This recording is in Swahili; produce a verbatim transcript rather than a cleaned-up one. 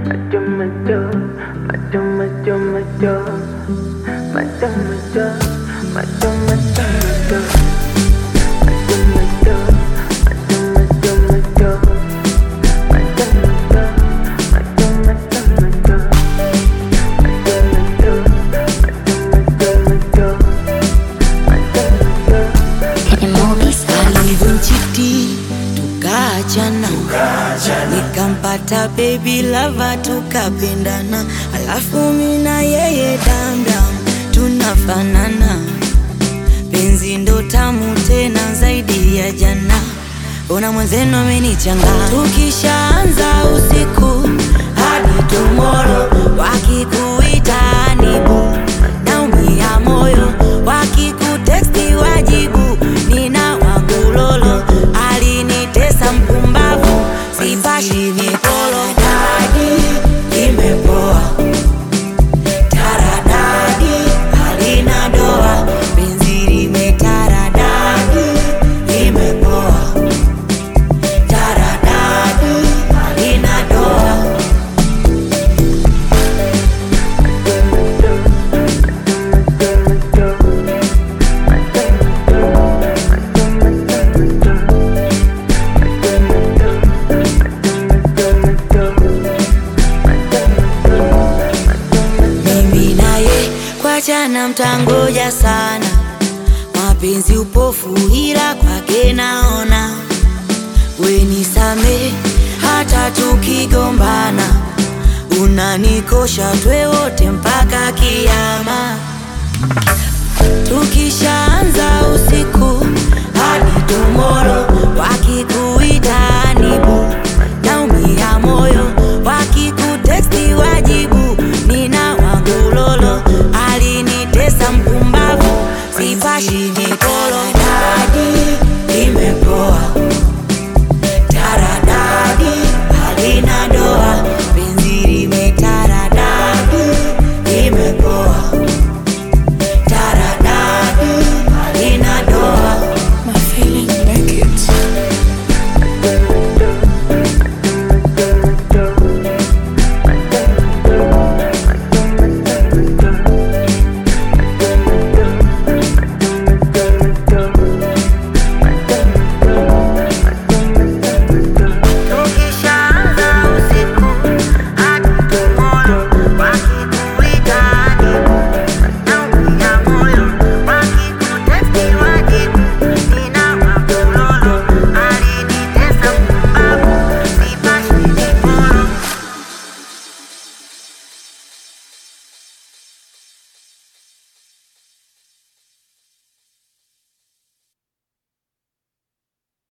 Nikampata baby lover tukapendana, alafu mimi na yeye damdam tunafanana. Penzi ndo tamu tena zaidi ya jana, ona mwenzenu amenichanganya. Tukishaanza usiku hadi tomorrow, wakikuita nibu naumia moyo, wakikutexti wajibu nina wagulolo. Alinitesa mpumbavu sipashi mikolo, dadi imepoa taradadi halina doa, penzi limetaradadi imepoa taradadi halina doa. Jana mtangoja sana, mapenzi upofu ila kwake naona. We nisame hata tukigombana, unanikosha twe wote mpaka kiyama. Tukishaanza usiku hadi tomorrow,